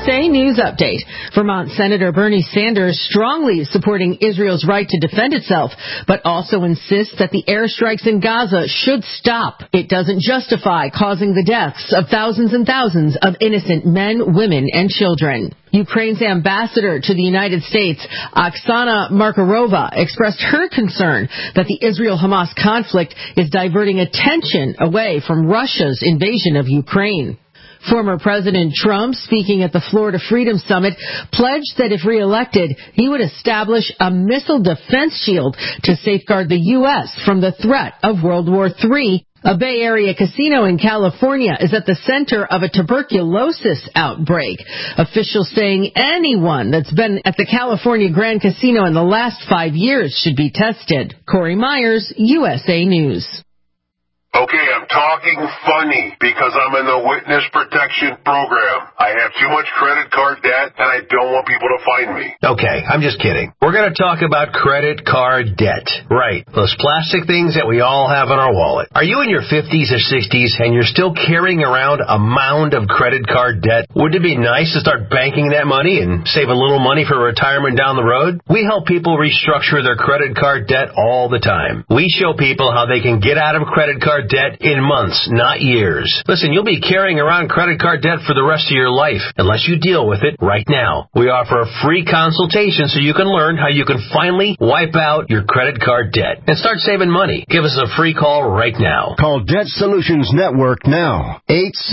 USA News Update. Vermont Senator Bernie Sanders strongly supporting Israel's right to defend itself, but also insists that the airstrikes in Gaza should stop. It doesn't justify causing the deaths of thousands and thousands of innocent men, women, and children. Ukraine's ambassador to the United States, Oksana Markarova, expressed her concern that the Israel-Hamas conflict is diverting attention away from Russia's invasion of Ukraine. Former President Trump, speaking at the Florida Freedom Summit, pledged that if reelected, he would establish a missile defense shield to safeguard the U.S. from the threat of World War III. A Bay Area casino in California is at the center of a tuberculosis outbreak. Officials saying anyone that's been at the California Grand Casino in the last 5 years should be tested. Corey Myers, USA News. Okay, I'm talking funny because I'm in the witness protection program. I have too much credit card debt and I don't want people to find me. Okay, I'm just kidding. We're going to talk about credit card debt. Right, those plastic things that we all have in our wallet. Are you in your 50s or 60s and you're still carrying around a mound of credit card debt? Wouldn't it be nice to start banking that money and save a little money for retirement down the road? We help people restructure their credit card debt all the time. We show people how they can get out of credit card debt in months, not years. Listen, you'll be carrying around credit card debt for the rest of your life unless you deal with it right now. We offer a free consultation so you can learn how you can finally wipe out your credit card debt and start saving money. Give us a free call right now. Call Debt Solutions Network now.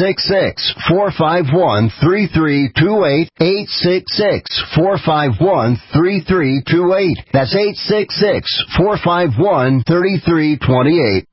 866-451-3328. 866-451-3328. That's 866-451-3328.